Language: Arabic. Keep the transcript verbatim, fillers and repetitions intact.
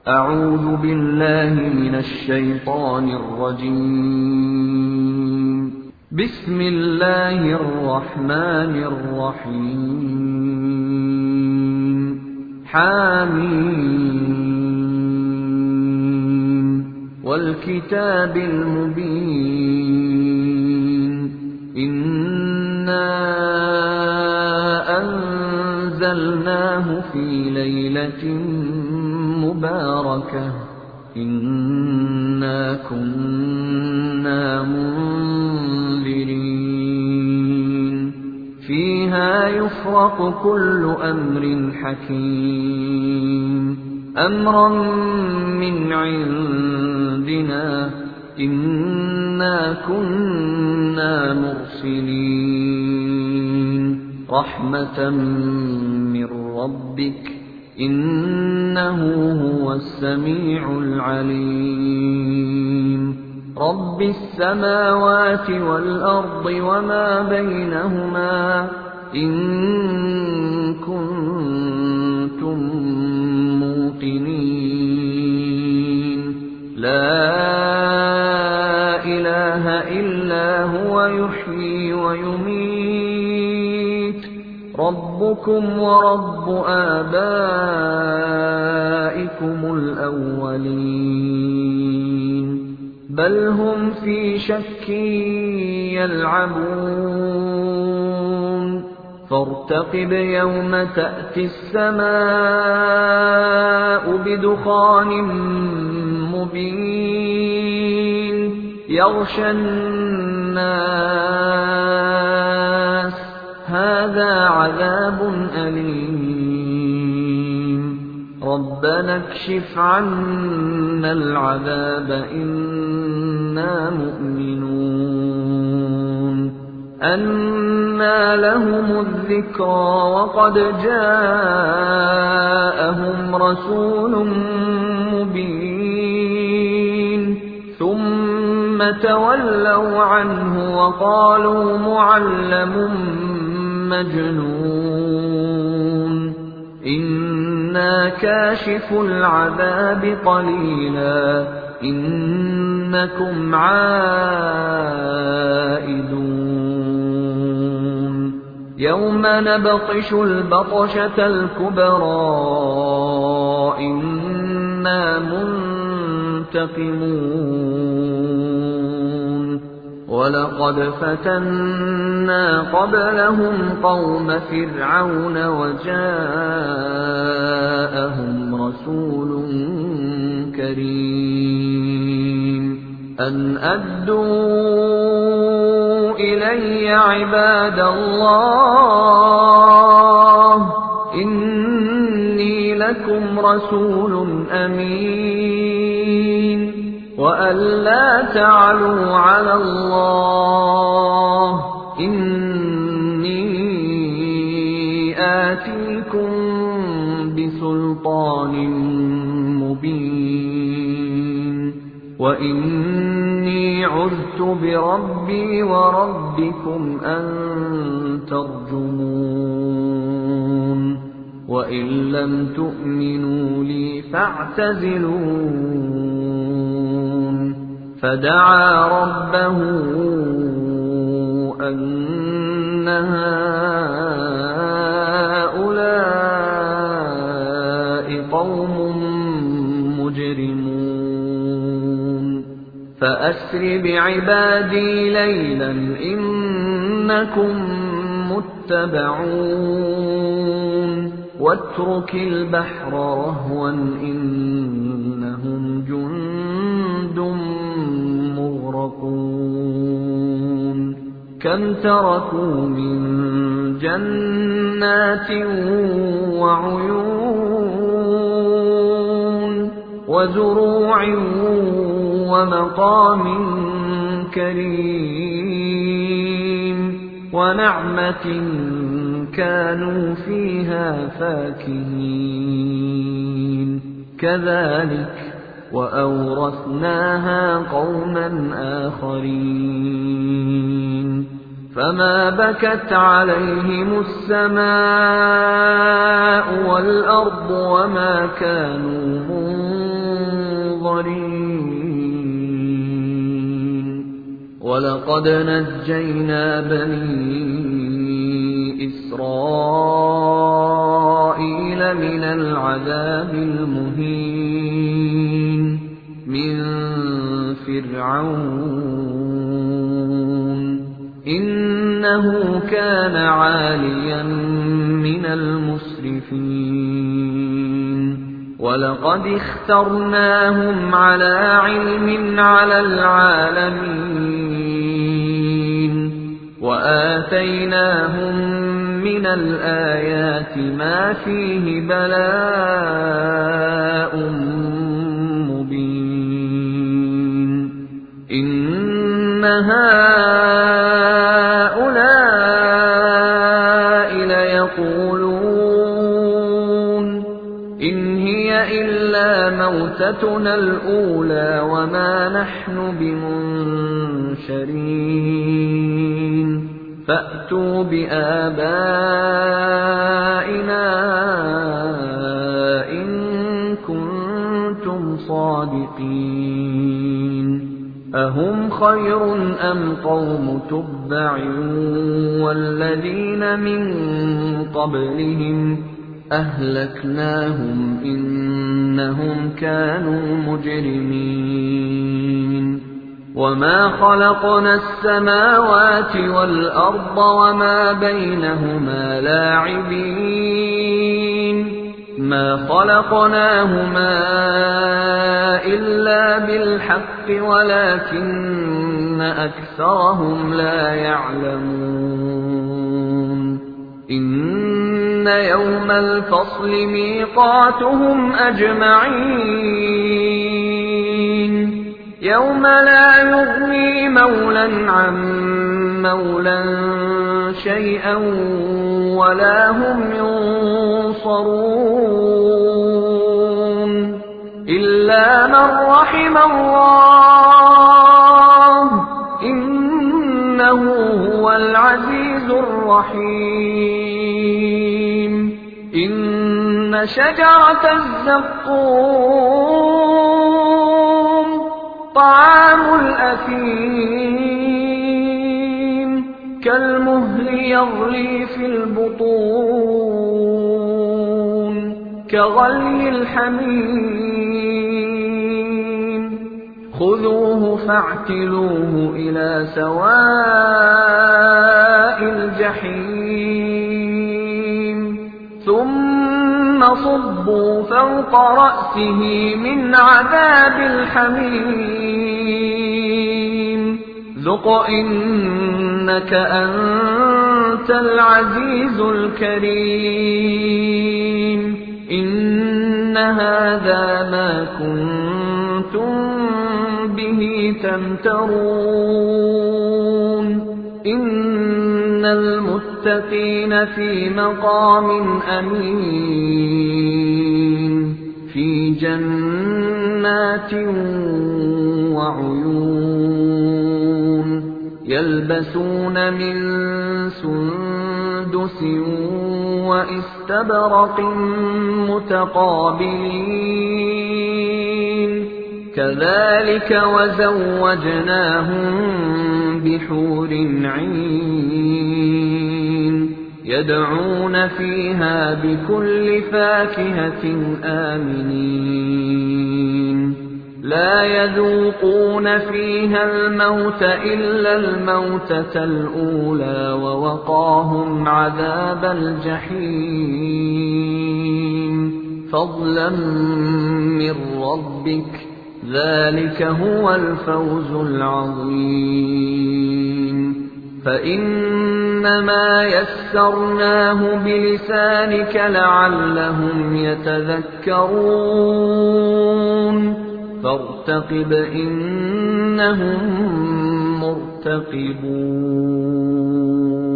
أعوذ بالله من الشيطان الرجيم. بسم الله الرحمن الرحيم. حميم والكتاب المبين. إنا أنزلناه في ليلة مباركة إنا كنا منذرين فيها يفرق كل أمر حكيم أمرا من عندنا إنا كنا مرسلين رحمة من ربك إنه هو السميع العليم رب السماوات والأرض وما بينهما إن كنتم موقنين لا إله إلا هو يحيي ويميت ربكم ورب آبائكم الأولين بل هم في شك يلعبون فارتقب يوم تأتي السماء بدخان مبين يغشى الناس هذا عذاب أليم ربنا اكشف عنا العذاب إنا مؤمنون أنى لهم الذكرى وقد جاءهم رسول مبين ثم تولوا عنه وقالوا معلم مجنون إنا كاشف العذاب قليلا إنكم عائدون يوم نبطش البطشة الكبرى إنا منتقمون ولقد فتنا قبلهم قوم فرعون وجاءهم رسول كريم أن أدوا إلي عباد الله إني لكم رسول أمين وأن لا تعلوا على الله إني آتيكم بسلطان مبين وإني عذت بربي وربكم أن ترجمون وإن لم تؤمنوا لي فاعتزلون فدعا ربه أن هؤلاء قوم مجرمون فأسر بعبادي ليلا إنكم متبعون واترك البحر رهوا إنهم جند مغرقون كم تركوا من جنات وعيون وزروع ومقام كريم ونعمة كانوا فيها فاكهين كذلك وأورثناها قوما آخرين فما بكت عليهم السماء والأرض وما كانوا منظرين مُنظَرِينَ وَلَقَدْ نَجَّيْنَا بَنِي إِسْرَائِيلَ مِنَ الْعَذَابِ الْمُهِينِ مِنْ فِرْعَوْنَ إِنَّهُ كَانَ عَالِيًا مِنَ الْمُسْرِفِينَ وَلَقَدِ اخْتَرْنَاهُمْ عَلَى عِلْمٍ عَلَى الْعَالَمِينَ وَآتَيْنَاهُمْ مِنَ الْآيَاتِ مَا فِيهِ بَلَاءٌ مُبِينٌ إِنَّ هَٰؤُلَاءِ لَيَقُولُونَ إِنْ هِيَ إِلَّا مَوْتَتُنَا الْأُولَىٰ وَمَا نَحْنُ بِمُنشَرِينَ فَأْتُوا بِآبَائِنَا إِن كُنتُمْ صَادِقِينَ أَهُمْ خَيْرٌ أَمْ قَوْمُ تُبَّعٍ وَالَّذِينَ مِن قَبْلِهِمْ أَهْلَكْنَاهُمْ إِنَّهُمْ كَانُوا مُجْرِمِينَ وَمَا خَلَقْنَا السَّمَاوَاتِ وَالْأَرْضَ وَمَا بَيْنَهُمَا لَاعِبِينَ مَا خَلَقْنَاهُمَا إِلَّا بِالْحَقِّ وَلَكِنَّ أَكْثَرَهُمْ لَا يَعْلَمُونَ إِنَّ يَوْمَ الْفَصْلِ مِيقَاتُهُمْ أَجْمَعِينَ يَوْمَ لَا يُغْنِي مَوْلًى عَن مَّوْلًى شَيْئًا وَلَا هُمْ يُنصَرُونَ إِلَّا مَن رَّحِمَ اللَّهُ إِنَّهُ هُوَ الْعَزِيزُ الرَّحِيمُ إِنَّ شَجَرَتَ الزَّقُّومِ طَعَامُ الْأَثِيمِ كَالْمُهْلِ يَغْلِي فِي الْبُطُونِ كَغَلْيِ الْحَمِيمِ خُذُوهُ فَاعْتِلُوهُ إِلَىٰ سَوَاءِ الْجَحِيمِ ثُمَّ صُبُّوا فَوْقَ رَأْسِهِ مِنْ عَذَابِ الْحَمِيمِ ذُقْ إِنَّكَ أَنتَ الْعَزِيزُ الْكَرِيمُ إِنَّ هَٰذَا مَا كُنتُم بِهِ تَمْتَرُونَ إِنَّ الْمُتَّقِينَ فِي مَقَامٍ أَمِينٍ فِي جَنَّاتٍ وَعُيُونٍ يَلْبَسُونَ مِن سُندُسٍ وَإِسْتَبْرَقٍ مُّتَقَابِلِينَ كَذَٰلِكَ وَزَوَّجْنَاهُم بِحُورٍ عِينٍ يَدْعُونَ فِيهَا بِكُلِّ فَاكِهَةٍ آمِنِينَ لَا يَذُوقُونَ فِيهَا الْمَوْتَ إِلَّا الْمَوْتَةَ الْأُولَىٰ وَوَقَاهُمْ عَذَابَ الْجَحِيمِ فَضْلًا مِّن رَّبِّكَ ذَٰلِكَ هُوَ الْفَوْزُ الْعَظِيمُ فَإِنَّمَا يَسَّرْنَاهُ بِلِسَانِكَ لَعَلَّهُمْ يَتَذَكَّرُونَ فَارْتَقِبْ إِنَّهُم مُّرْتَقِبُونَ